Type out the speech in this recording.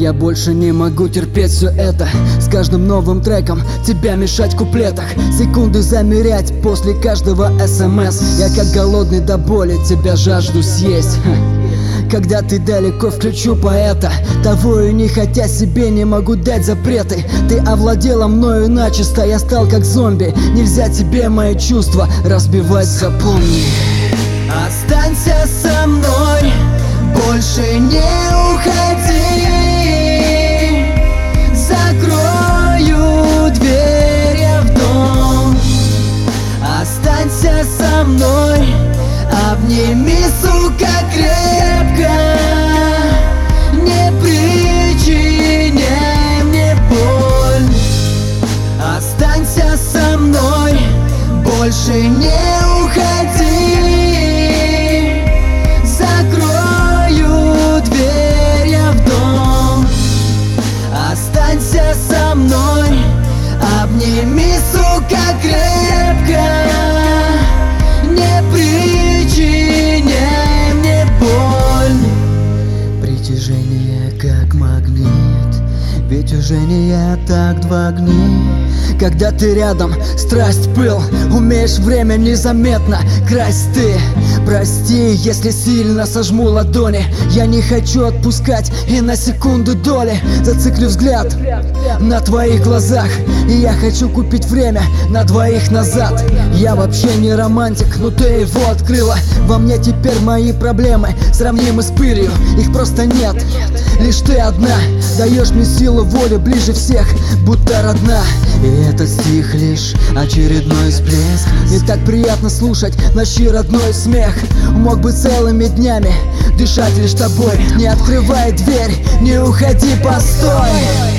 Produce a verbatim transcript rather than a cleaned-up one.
Я больше не могу терпеть все это. С каждым новым треком тебя мешать в куплетах, секунды замерять после каждого смс. Я как голодный до боли тебя жажду съесть. Когда ты далеко, включу поэта, того и не хотя себе не могу дать запреты. Ты овладела мною начисто, я стал как зомби. Нельзя тебе мои чувства разбивать, запомни. Останься со мной, больше не уходи. Закрою дверь я в дом. Останься со мной, обними, сука, крепко. Не причиняй мне боль. Останься со мной, больше не уходи. Закрою дверь я в дом. Останься со мной, обними, сука, крепко. Не причиняй мне боль. Притяжение как магнит, ведь жжение так два огни. Когда ты рядом, страсть, пыл, умеешь время незаметно красть ты. Прости, если сильно сожму ладони. Я не хочу отпускать и на секунду доли. Зациклю взгляд на твоих глазах, и я хочу купить время на двоих назад. Я вообще не романтик, но ты его открыла. Во мне теперь мои проблемы сравнимы с пылью. Их просто нет, лишь ты одна. Даешь мне силу воли ближе всех, будто родна. И этот стих лишь очередной всплеск. Не так приятно слушать наш родной смех. Мог бы целыми днями дышать лишь тобой. Не открывай дверь, не уходи, постой.